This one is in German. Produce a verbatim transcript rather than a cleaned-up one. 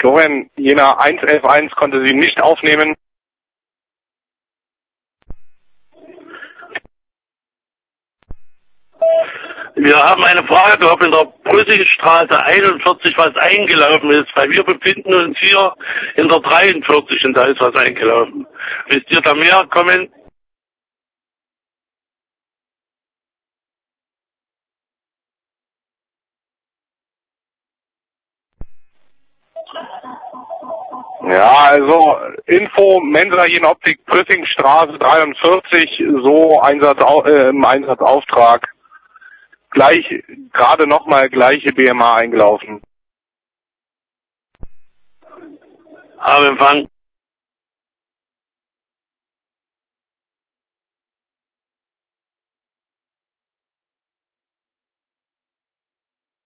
Florian, Jena eins elf eins konnte Sie nicht aufnehmen. Wir haben eine Frage, ob in der Brüssingstraße einundvierzig was eingelaufen ist, weil wir befinden uns hier in der dreiundvierzig und da ist was eingelaufen. Wisst ihr da mehr? Kommen? Ja, also Info, Mensa Jenoptik, Brüssingstraße dreiundvierzig, so Einsatz, äh, im Einsatzauftrag. Gleich, gerade nochmal gleiche B M A eingelaufen. Haben Empfang.